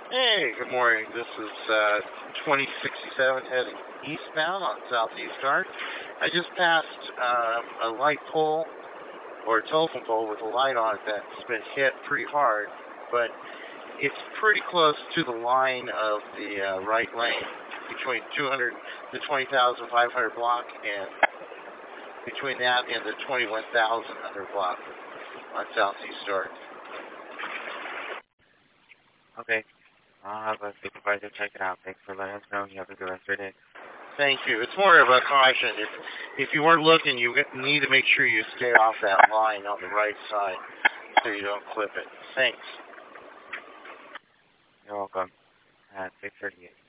Hey, good morning. This is 2067 heading eastbound on Southeast Arc. I just passed a light pole or a telephone pole with a light on it that's been hit pretty hard, but it's pretty close to the line of the right lane between 200 the 20,500 block and between that and the 21,100 block on Southeast Arc. Okay. I'll have a supervisor check it out. Thanks for letting us know. You have a good rest of your day. Thank you. It's more of a caution. If you weren't looking, you need to make sure you stay off that line on the right side so you don't clip it. Thanks. You're welcome. At 6:38.